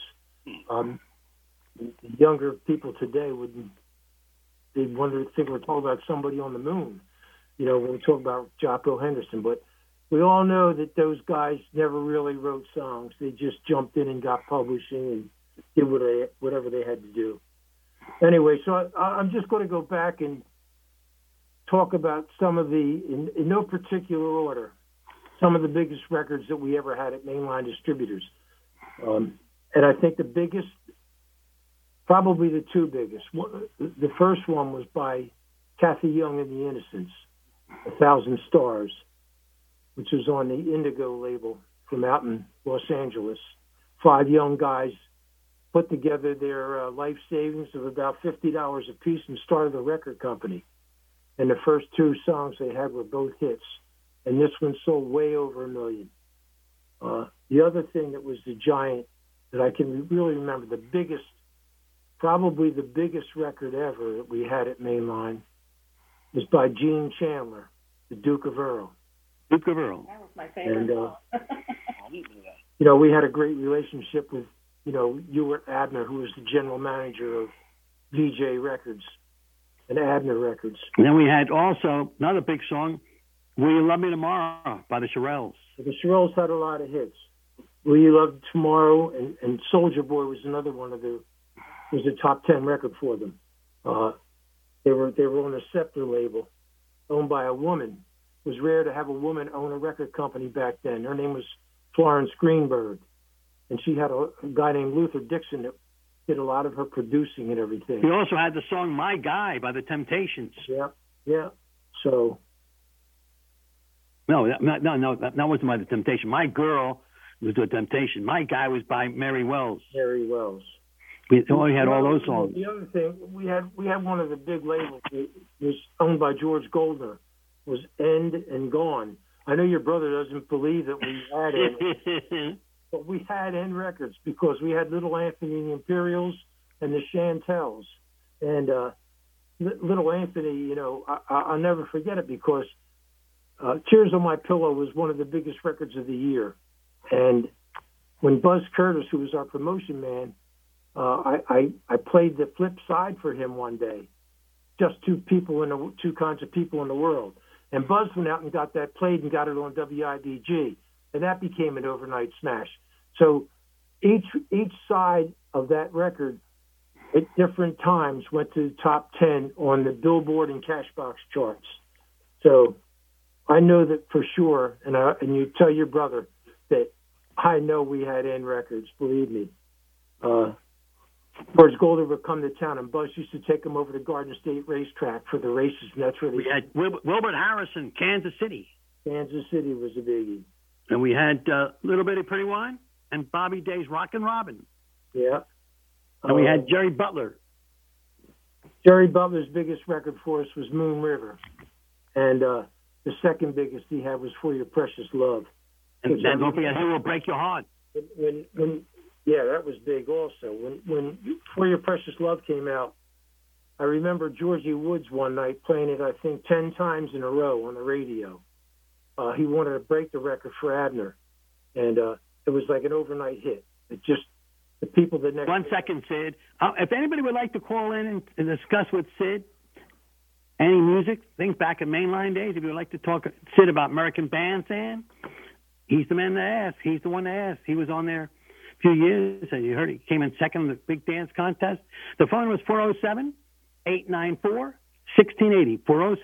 [SPEAKER 11] Younger people today they'd think we're talking about somebody on the moon, when we talk about Jocko Henderson. But we all know that those guys never really wrote songs. They just jumped in and got publishing and did whatever they had to do. Anyway, so I'm just going to go back and talk about some of in no particular order, some of the biggest records that we ever had at mainline distributors. And I think the biggest, probably the two biggest, the first one was by Kathy Young and the Innocents, 1,000 Stars, which was on the Indigo label from out in Los Angeles. 5 young guys put together their life savings of about $50 a piece and started a record company. And the first 2 songs they had were both hits. And this one sold way over 1 million. The other thing that was the giant that I can really remember, the biggest, probably the biggest record ever that we had at mainline was by Gene Chandler, the Duke of Earl.
[SPEAKER 9] Duke of Earl.
[SPEAKER 10] That was my favorite.
[SPEAKER 11] And, we had a great relationship with, Ewart Abner, who was the general manager of VJ Records and Abner Records.
[SPEAKER 9] And then we had also another big song, Will You Love Me Tomorrow by the Shirelles.
[SPEAKER 11] The Shirelles had a lot of hits. Will You Love Tomorrow and Soldier Boy was another one of was a top 10 record for them. They were on a Scepter label owned by a woman. It was rare to have a woman own a record company back then. Her name was Florence Greenberg. And she had a guy named Luther Dixon that did a lot of her producing and everything.
[SPEAKER 9] He also had the song My Guy by the Temptations.
[SPEAKER 11] Yeah. So.
[SPEAKER 9] No, that wasn't by the Temptation. My Girl was the Temptation. My Guy was by Mary Wells.
[SPEAKER 11] Mary Wells.
[SPEAKER 9] We had all those songs.
[SPEAKER 11] The other thing, we had one of the big labels that was owned by George Goldner, was End and Gone. I know your brother doesn't believe that we had it, but we had End Records because we had Little Anthony and the Imperials and the Chantels. And Little Anthony, I'll never forget it because Tears on My Pillow was one of the biggest records of the year. And when Buzz Curtis, who was our promotion man, I played the flip side for him one day, just two kinds of people in the world. And Buzz went out and got that played and got it on WIDG, and that became an overnight smash. So each side of that record at different times went to the top 10 on the Billboard and Cashbox charts. So I know that for sure, and you tell your brother that I know we had End Records, believe me. George Goldner would come to town, and Buzz used to take him over to Garden State Racetrack for the races, and that's where
[SPEAKER 9] we had Wilbert Harrison, Kansas City.
[SPEAKER 11] Kansas City was a biggie.
[SPEAKER 9] And we had Little Bitty Pretty Wine and Bobby Day's Rockin' Robin.
[SPEAKER 11] Yeah.
[SPEAKER 9] And we had Jerry Butler.
[SPEAKER 11] Jerry Butler's biggest record for us was Moon River. And the second biggest he had was For Your Precious Love.
[SPEAKER 9] And then don't forget Who Will Break Your Heart.
[SPEAKER 11] Yeah, that was big also. When For Your Precious Love came out, I remember Georgie Woods one night playing it, I think, 10 times in a row on the radio. He wanted to break the record for Abner. And it was like an overnight hit. It just, the people that next...
[SPEAKER 9] 1 second, Sid. If anybody would like to call in and discuss with Sid any music, things back in mainline days, if you would like to talk to Sid about American Bandstand, he's the man to ask. He's the one to ask. He was on there few years, and you heard he came in second in the big dance contest. The phone was 407-894-1680.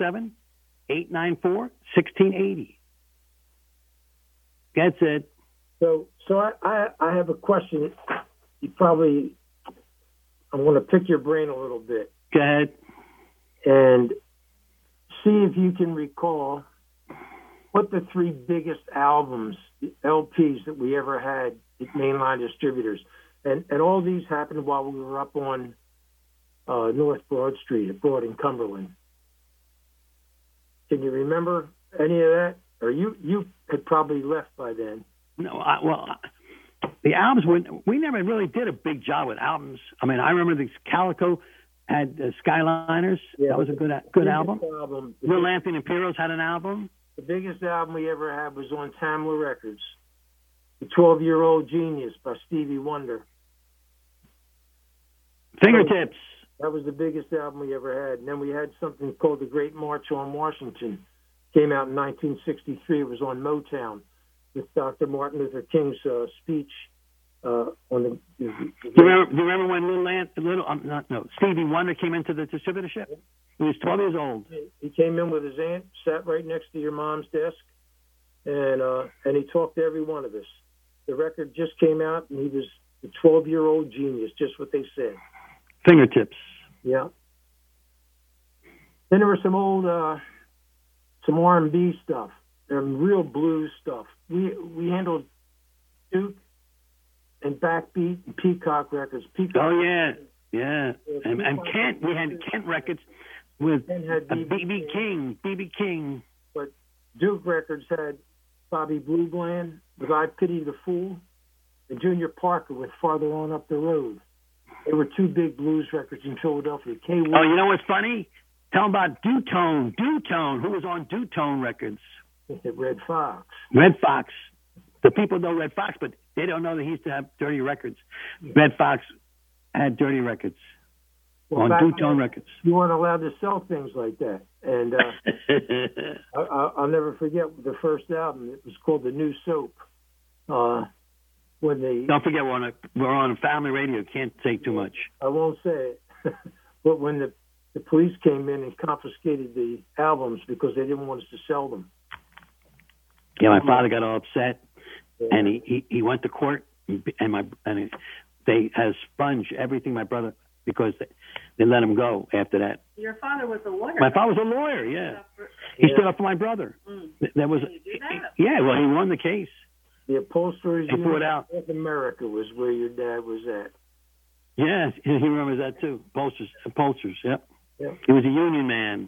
[SPEAKER 9] 407-894-1680. That's it.
[SPEAKER 11] So I have a question. I want to pick your brain a little bit.
[SPEAKER 9] Go ahead.
[SPEAKER 11] And see if you can recall what the 3 biggest albums, LPs that we ever had at mainline distributors. And all these happened while we were up on North Broad Street at Broad and Cumberland. Can you remember any of that? Or you had probably left by then.
[SPEAKER 9] No, the albums, we never really did a big job with albums. I mean, I remember the Calico had Skyliners. Yeah, that was a good album. Little Anthony and Pieros had an album.
[SPEAKER 11] The biggest album we ever had was on Tamla Records, The 12-Year-Old Genius by Stevie Wonder.
[SPEAKER 9] Fingertips.
[SPEAKER 11] That was the biggest album we ever had. And then we had something called The Great March on Washington. Came out in 1963. It was on Motown with Dr. Martin Luther King's speech on the... Do
[SPEAKER 9] you remember when Stevie Wonder came into the distributorship? He was 12 years old.
[SPEAKER 11] He came in with his aunt, sat right next to your mom's desk, and he talked to every one of us. The record just came out, and he was a 12-year-old genius, just what they said.
[SPEAKER 9] Fingertips.
[SPEAKER 11] Yeah. Then there was some old, some R&B stuff, real blues stuff. We handled Duke and Backbeat and Peacock records.
[SPEAKER 9] Oh yeah. And Kent, we had Kent records with B.B. King.
[SPEAKER 11] But Duke records had Bobby Blue Bland with I Pity the Fool, and Junior Parker with Farther On Up the Road. They were two big blues records in Philadelphia. K1.
[SPEAKER 9] Oh, you know what's funny? Tell them about Dutone. Who was on Dutone records?
[SPEAKER 11] Red Fox.
[SPEAKER 9] Red Fox. The people know Red Fox, but they don't know that he used to have dirty records. Red Fox had dirty records on Dutone records.
[SPEAKER 11] You weren't allowed to sell things like that. And I'll never forget the first album. It was called The New Soap. Don't
[SPEAKER 9] forget, we're on family radio. Can't say too much.
[SPEAKER 11] I won't say it. But when the police came in and confiscated the albums because they didn't want us to sell them.
[SPEAKER 9] Yeah, my father got all upset, and he went to court, and they had sponged everything my brother, because they let him go after that.
[SPEAKER 10] Your father was a lawyer.
[SPEAKER 9] My father was a lawyer, yeah. He stood up for my brother. That was, yeah, well, he won the case.
[SPEAKER 11] The Upholsterers
[SPEAKER 9] Union
[SPEAKER 11] of North America was where your dad was at.
[SPEAKER 9] Yeah, he remembers that too. Upholsterers, yep.
[SPEAKER 11] Yep.
[SPEAKER 9] He was a union man.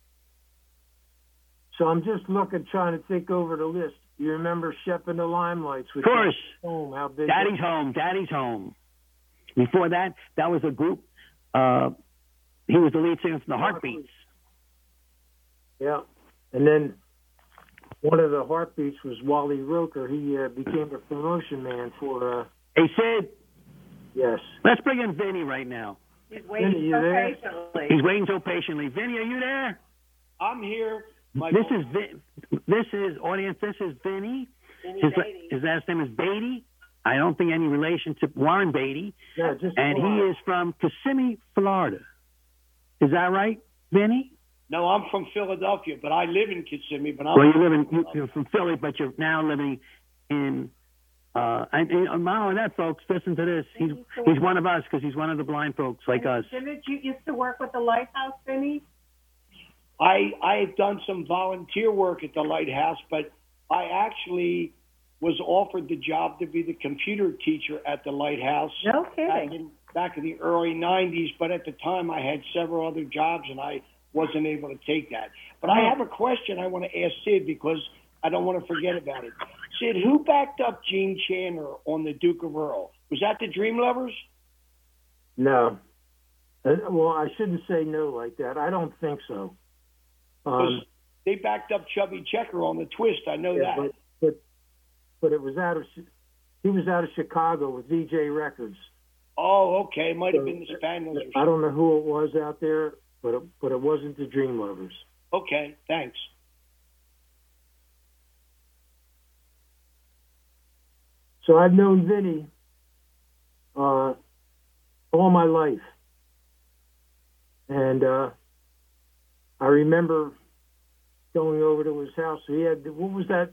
[SPEAKER 11] So I'm just trying to think over the list. You remember Shep and the Limelights?
[SPEAKER 9] Of course.
[SPEAKER 11] Home, how big
[SPEAKER 9] Daddy's Home. Before that was a group. He was the lead singer from the Heartbeats.
[SPEAKER 11] Yeah. And then one of the Heartbeats was Wally Roker. He became a promotion man for...
[SPEAKER 9] Hey, Sid.
[SPEAKER 11] Yes.
[SPEAKER 9] Let's bring in Vinny right now.
[SPEAKER 10] He's waiting so patiently.
[SPEAKER 9] He's waiting so patiently. Vinny, are you there?
[SPEAKER 16] I'm here.
[SPEAKER 9] This is audience. This is Vinny. His last name is Beatty. I don't think any relation to Warren Beatty.
[SPEAKER 11] Yeah,
[SPEAKER 9] and he is from Kissimmee, Florida. Is that right, Vinny?
[SPEAKER 16] No, I'm from Philadelphia, but I live in Kissimmee.
[SPEAKER 9] You're from Philly, but you're now living in. And not only that, folks, listen to this. He's one of us because he's one of the blind folks like us.
[SPEAKER 10] Didn't you used to work with the Lighthouse, Vinny?
[SPEAKER 16] I've done some volunteer work at the Lighthouse, but I actually was offered the job to be the computer teacher at the Lighthouse.
[SPEAKER 10] No kidding.
[SPEAKER 16] Back in the early 90s, but at the time I had several other jobs and I wasn't able to take that. But I have a question I want to ask Sid because I don't want to forget about it. Sid, who backed up Gene Chandler on the Duke of Earl? Was that the Dream Lovers?
[SPEAKER 11] No. Well, I shouldn't say no like that. I don't think so.
[SPEAKER 16] They backed up Chubby Checker on the Twist. I know that.
[SPEAKER 11] But it was he was out of Chicago with VJ Records.
[SPEAKER 16] Oh, okay. It might have been the Spaniels.
[SPEAKER 11] I don't know who it was out there, but it wasn't the Dream Lovers.
[SPEAKER 16] Okay, thanks.
[SPEAKER 11] So I've known Vinny all my life. And I remember going over to his house. He had, what was that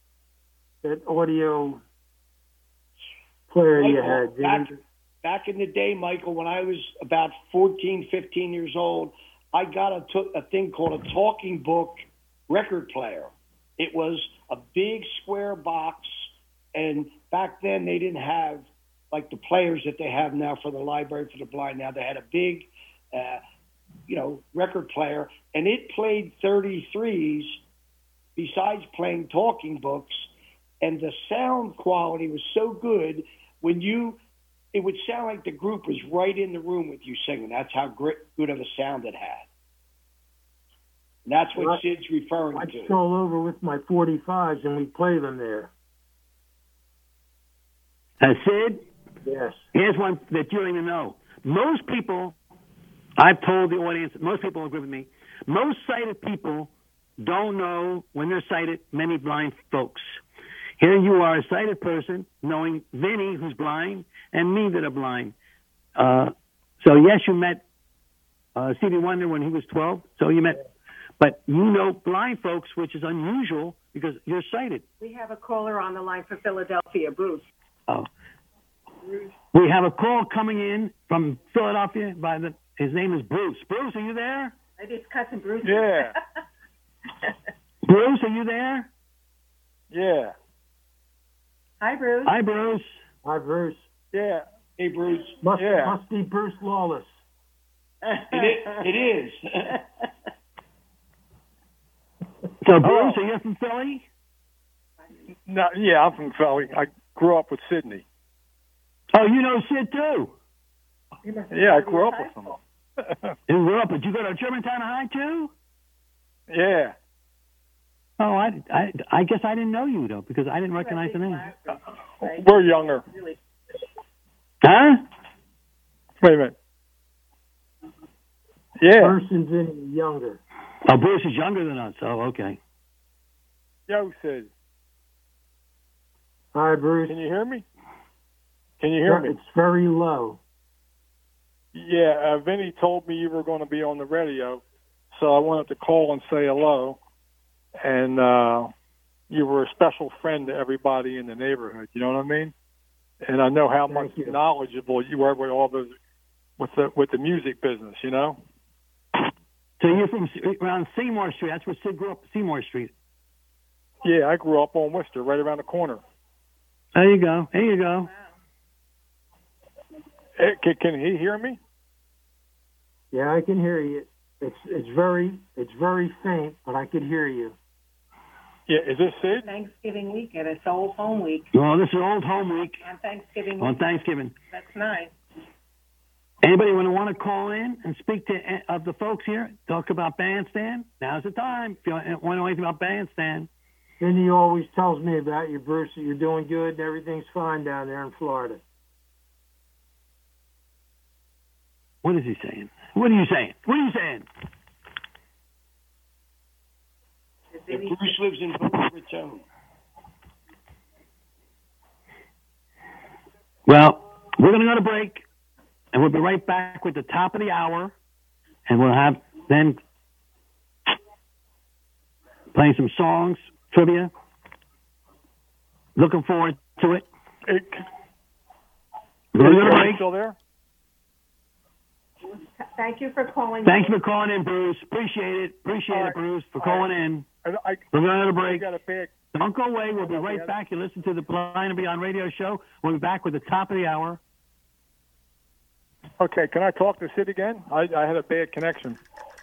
[SPEAKER 11] audio player you had?
[SPEAKER 16] Back in the day, Michael, when I was about 14, 15 years old, I got a thing called a talking book record player. It was a big square box, and back then they didn't have like the players that they have now for the Library for the Blind. Now they had a big, record player, and it played 33s besides playing talking books, and the sound quality was so good it would sound like the group was right in the room with you singing. That's how good of a sound it had. And that's what Sid's referring to.
[SPEAKER 11] I'd stroll over with my 45s and we'd play them there.
[SPEAKER 9] Sid?
[SPEAKER 11] Yes.
[SPEAKER 9] Here's one that you don't even know. Most people, I've told the audience, most people agree with me, most sighted people don't know when they're sighted many blind folks. Here you are, a sighted person, knowing Vinny, who's blind, and me that are blind. So yes, you met Stevie Wonder when he was 12. So you met But you know blind folks, which is unusual because you're sighted.
[SPEAKER 10] We have a caller on the line from Philadelphia, Bruce.
[SPEAKER 9] Oh. We have a call coming in from Philadelphia his name is Bruce. Bruce, are you there?
[SPEAKER 10] Maybe it's cousin Bruce.
[SPEAKER 19] Yeah.
[SPEAKER 9] Bruce, are you there?
[SPEAKER 19] Yeah.
[SPEAKER 10] Hi, Bruce.
[SPEAKER 9] Hi, Bruce.
[SPEAKER 11] Hi, Bruce.
[SPEAKER 19] Yeah. Hey, Bruce.
[SPEAKER 11] Must be Bruce Lawless.
[SPEAKER 16] It is.
[SPEAKER 9] So, Bruce, are you from Philly?
[SPEAKER 19] No, yeah, I'm from Philly. I grew up with Sydney.
[SPEAKER 9] Oh, you know Sid, too?
[SPEAKER 19] Yeah, I grew up with him.
[SPEAKER 9] You grew up, but you go to Germantown High, too?
[SPEAKER 19] Yeah.
[SPEAKER 9] Oh, I guess I didn't know you, though, because I didn't recognize the name.
[SPEAKER 19] We're younger.
[SPEAKER 9] Huh?
[SPEAKER 19] Wait a minute. Yeah.
[SPEAKER 11] Person's in younger.
[SPEAKER 9] Oh, Bruce is younger than us. Oh, okay.
[SPEAKER 19] Yo, Sid.
[SPEAKER 11] Hi, Bruce.
[SPEAKER 19] Can you hear me? Can you hear me?
[SPEAKER 11] It's very low.
[SPEAKER 19] Yeah, Vinny told me you were going to be on the radio, so I wanted to call and say hello. And you were a special friend to everybody in the neighborhood. You know what I mean? And I know how much knowledgeable you are with all those with the music business. You know.
[SPEAKER 9] So you're from around Seymour Street. That's where Sid grew up. Seymour Street.
[SPEAKER 19] Yeah, I grew up on Worcester, right around the corner.
[SPEAKER 9] There you go. There you go.
[SPEAKER 19] Can he hear me?
[SPEAKER 11] Yeah, I can hear you. It's very faint, but I can hear you.
[SPEAKER 19] Yeah, is this Sid?
[SPEAKER 10] Thanksgiving weekend. It's Old Home Week.
[SPEAKER 9] Well, this is Old Home Week.
[SPEAKER 10] On Thanksgiving.
[SPEAKER 9] On Thanksgiving.
[SPEAKER 10] That's nice.
[SPEAKER 9] Anybody want to call in and speak to of the folks here? Talk about Bandstand? Now's the time. If you want to know anything about Bandstand.
[SPEAKER 11] Vinny always tells me about you, Bruce, that you're doing good and everything's fine down there in Florida.
[SPEAKER 9] What is he saying? What are you saying? What are you saying?
[SPEAKER 16] Bruce lives in Boca Raton.
[SPEAKER 9] Well, we're going to go to break, and we'll be right back with the top of the hour, and we'll have then playing some songs, trivia. Looking forward to it. We're going to go to break.
[SPEAKER 19] Still there?
[SPEAKER 10] Thank you for calling.
[SPEAKER 9] Thank you for calling in, Bruce. Appreciate it. Appreciate it, Bruce, for calling in. We're going to break. Don't go away. We'll be right back. You listen to the Blind and Beyond radio show. We'll be back with the top of the hour.
[SPEAKER 19] Okay, can I talk to Sid again? I had a bad connection.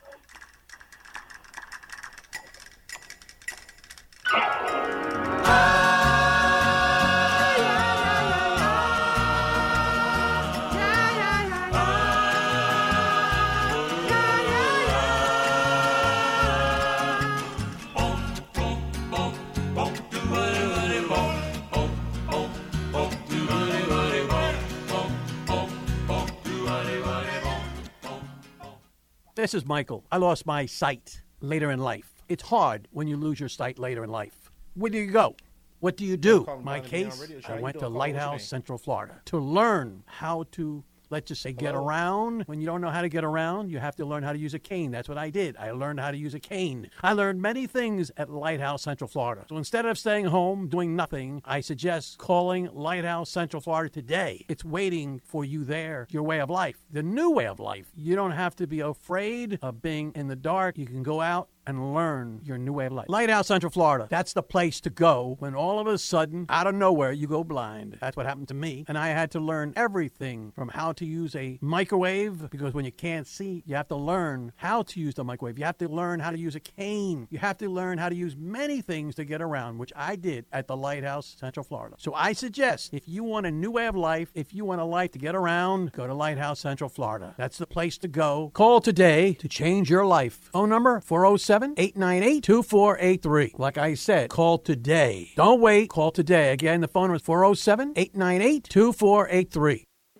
[SPEAKER 5] This is Michael. I lost my sight later in life. It's hard when you lose your sight later in life. Where do you go? What do you do? My case, I went to Lighthouse, Central Florida to learn how to, let's just say, get around. When you don't know how to get around, you have to learn how to use a cane. That's what I did. I learned how to use a cane. I learned many things at Lighthouse, Central Florida. So instead of staying home doing nothing, I suggest calling Lighthouse, Central Florida today. It's waiting for you there, your way of life, the new way of life. You don't have to be afraid of being in the dark. You can go out and learn your new way of life. Lighthouse, Central Florida. That's the place to go when all of a sudden, out of nowhere, you go blind. That's what happened to me. And I had to learn everything from how to use a microwave, because when you can't see, you have to learn how to use the microwave. You have to learn how to use a cane. You have to learn how to use many things to get around, which I did at the Lighthouse, Central Florida. So I suggest, if you want a new way of life, if you want a life to get around, go to Lighthouse, Central Florida. That's the place to go. Call today to change your life. Phone number, 407-898-2483. Like I said, call today. Don't wait. Call today. Again, the phone number is 407-898-2483.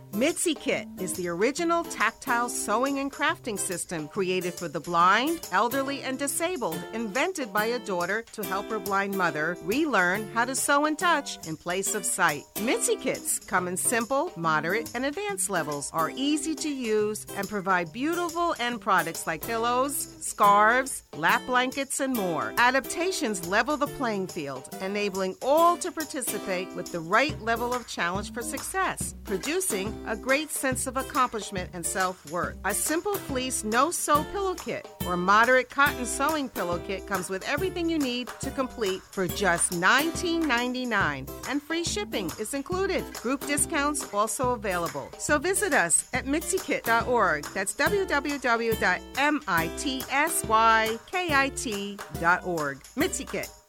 [SPEAKER 6] Mitzi Kit is the original tactile sewing and crafting system created for the blind, elderly, and disabled, invented by a daughter to help her blind mother relearn how to sew and touch in place of sight. Mitzi Kits come in simple, moderate, and advanced levels, are easy to use, and provide beautiful end products like pillows, scarves, lap blankets, and more. Adaptations level the playing field, enabling all to participate with the right level of challenge for success, producing a great sense of accomplishment and self-worth. A simple fleece no-sew pillow kit or moderate cotton sewing pillow kit comes with everything you need to complete for just $19.99, and free shipping is included. Group discounts also available. So visit us at mitsykit.org. That's www.mitsykit.org. Mitzi Kit.